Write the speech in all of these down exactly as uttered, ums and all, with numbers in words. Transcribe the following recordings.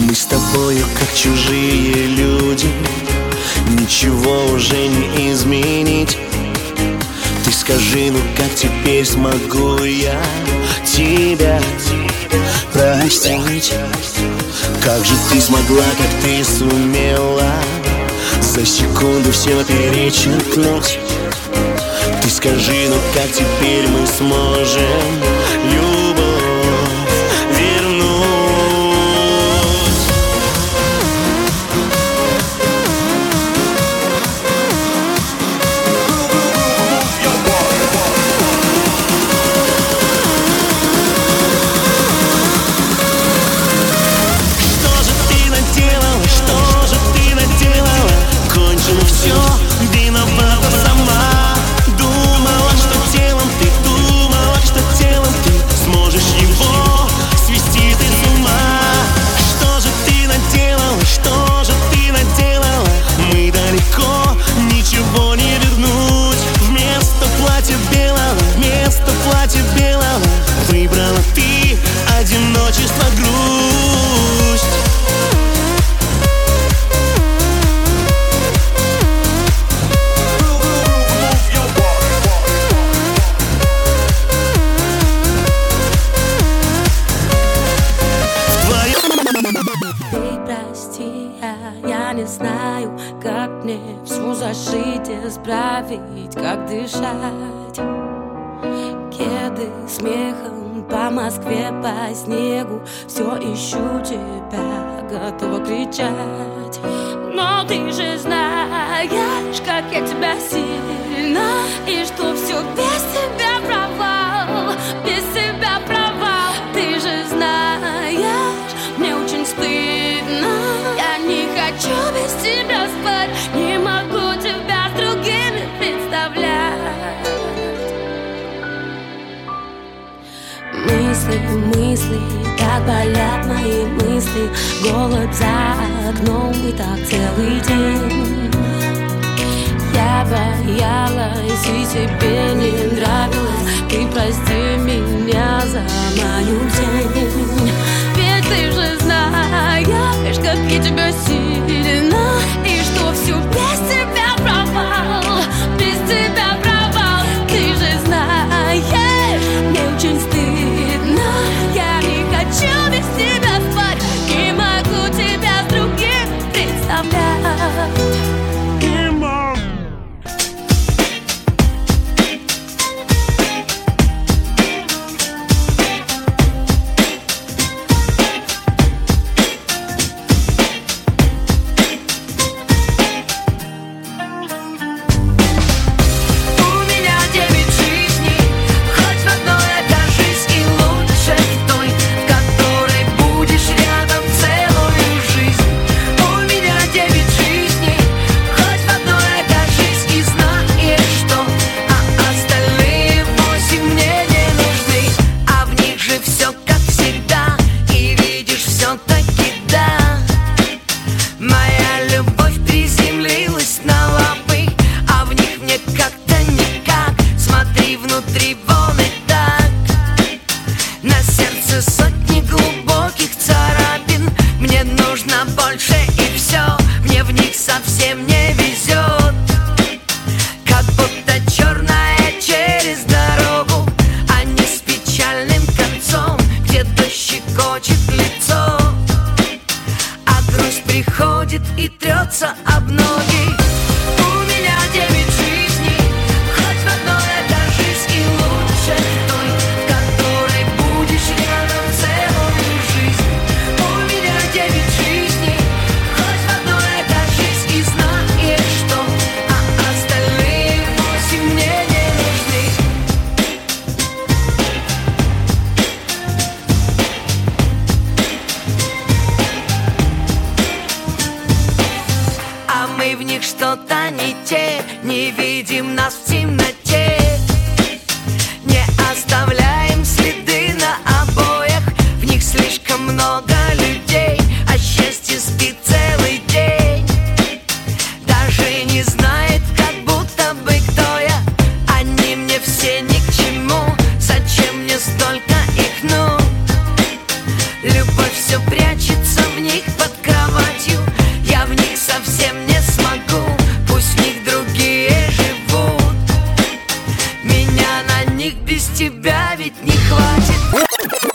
Мы с тобою как чужие люди, ничего уже не изменить. Ты скажи, ну как теперь смогу я тебя простить? Как же ты смогла, как ты сумела за секунду все перечеркнуть? Ты скажи, ну как теперь мы сможем любовь вернуть? Что же ты наделала, что же ты наделала? Кончено все, виновата сама. Думала, что телом ты, думала, что телом ты сможешь его свести ты с ума. Что же ты наделала, что же ты наделала? Мы далеко, ничего не вернуть. Вместо платья белого, вместо платья белого выбрала ты одиночество, грусть. Ты прости, а я не знаю, как мне всю зашить, исправить, как дышать. Кеды смехом по Москве, по снегу, все ищу тебя, готова кричать. Но ты же знаешь, как я тебя сильно, и что все без тебя провал, без тебя провал. Ты же знаешь, мне очень стыдно, я не хочу без тебя спать, не могу тебя с другими представлять. Мысли, мысли, так болят мои мысли. Голод за окном и так целый день. Я боялась и тебе не нравилась. Ты прости меня за мою тень. Ведь ты же знаешь, как я тебя сильно, и что все без тебя провал, без тебя провал. Ты же знаешь, мне очень стыдно, я не хочу без тебя спать, не могу тебя с другим представлять. И трется об ноги. У меня девять жизней, хоть в одной окажись, и лучше той, в которой будешь рядом целую жизнь. У меня девять жизней, хоть в одной окажись, и знаешь что, а остальные восемь мне не нужны. А мы в них что-то не те, не видим нас в темноте, не оставляем следы на обоях, в них слишком много людей, а счастье спит целый день, даже не знает, как будто бы кто я. Они мне все ни к чему, зачем мне столько их, ну? Любовь все прячется в них под кроватью, я в них совсем не смогу. Пусть в них другие живут, меня на них без тебя ведь не хватит.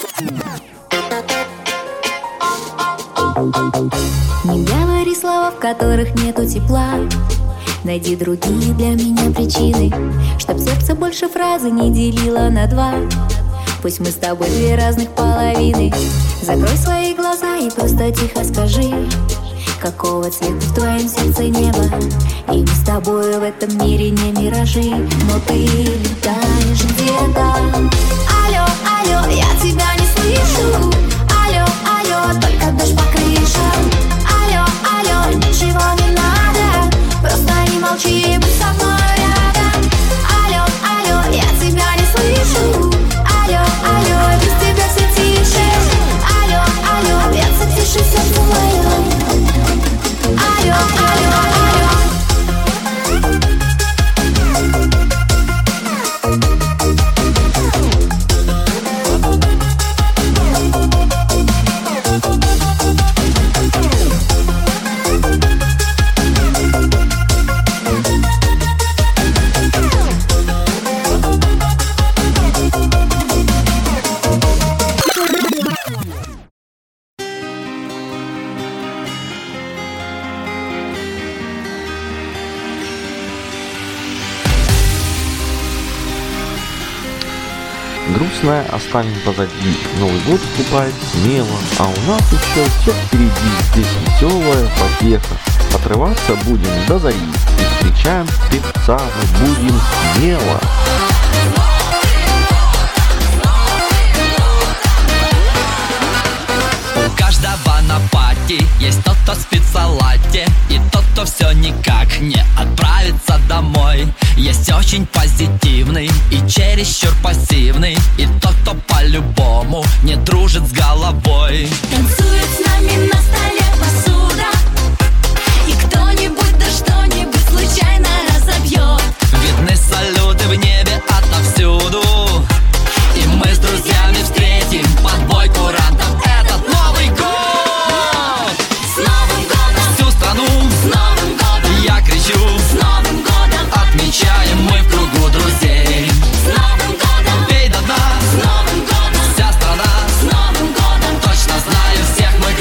Не говори слова, в которых нету тепла. Найди другие для меня причины, чтоб сердце больше фразы не делило на два. Пусть мы с тобой две разных половины. Закрой свои глаза и просто тихо скажи, какого цвета в твоем сердце небо. И мы с тобой в этом мире не миражи, но ты летаешь где-то. Алло, алло, я тебя не слышу. Алло, алло, только дождь по крышам. Алло, алло, ничего не надо, просто не молчи и будь со мной рядом. Алло, алло, я тебя не слышу. Алло, алло, без тебя все тише. Алло, алло, бьется тише сердце мое. Алло, алло, алло. Грустное оставим позади, Новый год вступает смело, а у нас еще все впереди, здесь веселая потеха. Отрываться будем до зари, и встречаем певца мы будем смело. У каждого на пати есть тот, кто спит в салате, и тот, кто все никак не отправится домой. Есть очень позитивный и чересчур пассивный, и тот, кто по-любому не дружит с головой. Танцует с нами на столе посуда, и кто-нибудь да что-нибудь случайно разобьет. Видны салюты в небе отовсюду, и мы с друзьями встретим под бой курантов этот Новый год. С Новым годом! Всю страну С Новым годом! я кричу, С Новым годом! отмечаем мы в кругу друзей. С Новым годом! Пей до дна, С Новым годом! вся страна, С Новым годом! точно знаю, всех мы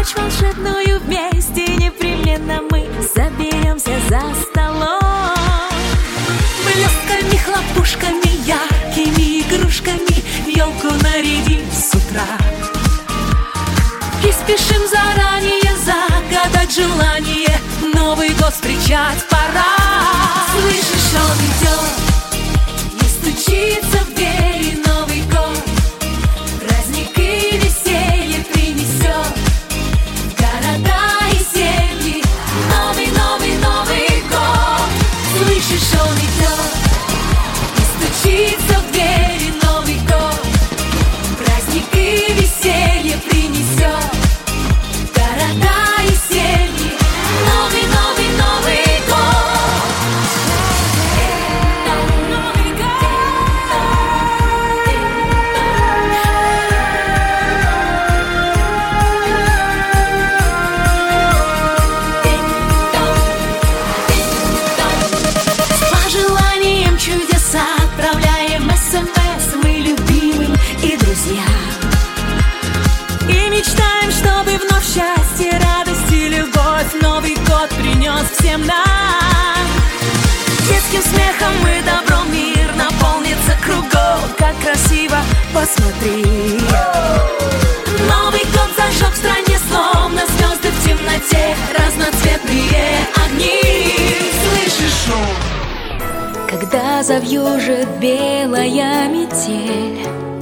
ночь волшебную вместе непременно мы соберемся за столом. Блестками, хлопушками, яркими игрушками в елку нарядим с утра. И спешим заранее загадать желание, Новый год встречать пора. Слышишь, он идет, не стучится в двери, Новый год праздник и веселье принесет в города и семьи. Новый, новый, Новый год. Слышишь, он идет, не стучится в двери, Новый год праздник и веселье принесет в города и семьи. Новый, новый, Новый год. Новый год. С пожеланием чудеса отправляем СМС мы любимым и друзьям. И мечтаем, чтобы вновь счастье, радость и любовь Новый год принес всем нам. Детским смехом и добром мир наполнится кругом. Как красиво, посмотри. Новый год зажег в стране, словно звезды в темноте, разноцветные огни. Слышишь шум? Когда завьюжит белая метель,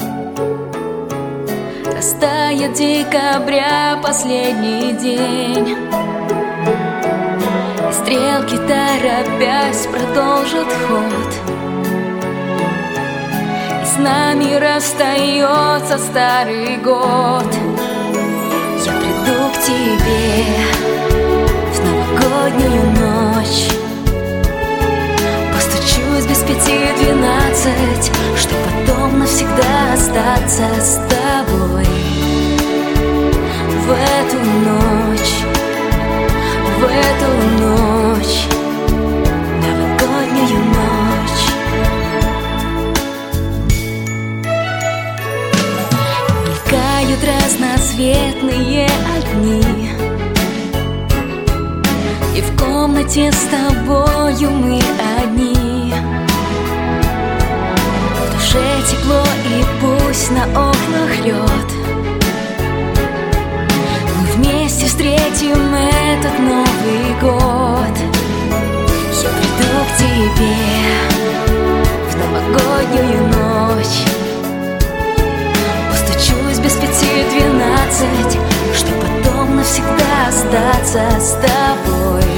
растает декабря последний день, и стрелки, торопясь, продолжат ход, и с нами расстается старый год. Я приду к тебе в новогоднюю ночь, постучусь без пяти двенадцать, чтоб потом навсегда остаться с тобой. В эту ночь, в эту ночь, новогоднюю ночь. Мелькают разноцветные огни, и в комнате с тобою мы одни. В душе тепло и пусть на окнах лед, мы вместе встретим этот Новый год. Я приду к тебе в новогоднюю ночь, постучусь без пяти двенадцать, чтоб потом навсегда остаться с тобой.